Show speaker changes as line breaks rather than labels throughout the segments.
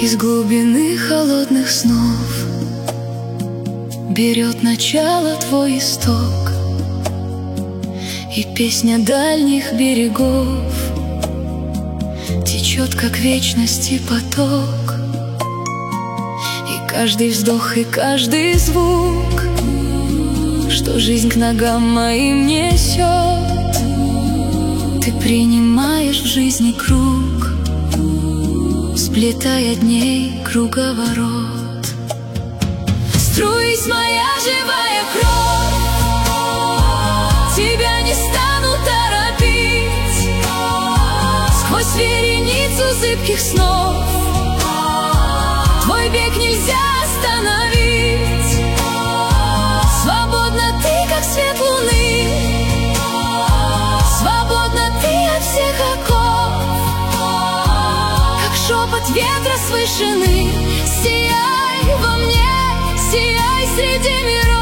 Из глубины холодных снов берет начало твой исток, и песня дальних берегов течет, как вечности поток. И каждый вздох, и каждый звук, что жизнь к ногам моим несет, ты принимаешь в жизни круг, сплетая дней круговорот. Струись, моя живая кровь, тебя не стану торопить. Сквозь вереницу зыбких снов твой бег нельзя остановить. Свободна ты, как свет луны, свободна ты от всех оков, как шепот ветра с вышины. Сияй во мне, сияй среди миров.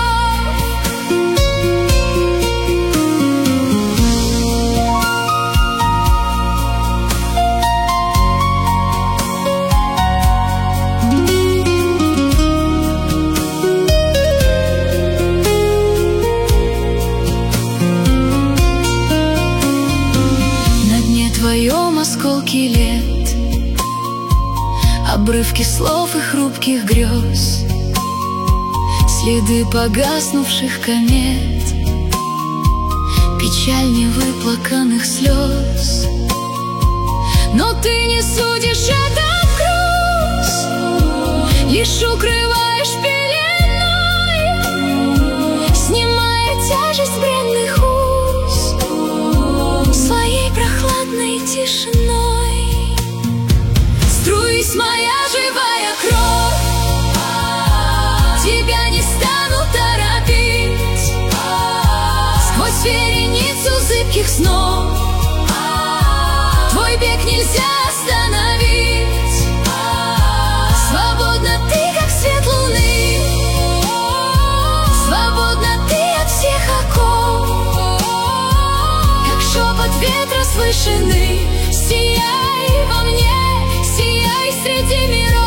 На дне твоем осколки лет, обрывки слов и хрупких грез, следы погаснувших комет, печаль невыплаканных слез. Но ты не судишь этот груз, лишь укрываешь пеленой, снимая тяжесть бренных уз своей прохладной тишиной. Струись, моя живая кровь, тебя не стану торопить. Сквозь вереницу зыбких снов твой бег нельзя остановить. Свободна ты, как свет луны, свободна ты от всех оков, как шепот ветра с вышины. Сияй во мне, сияй среди миров.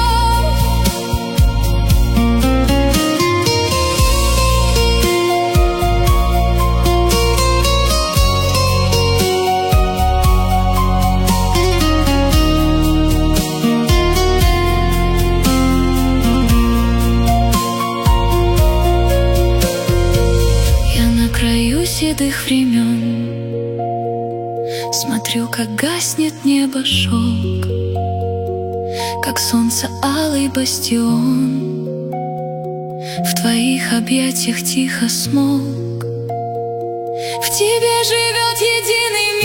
Седых времен смотрю, как гаснет небо шелк, как солнце алый бастион в твоих объятиях тихо смолк. В тебе живет единый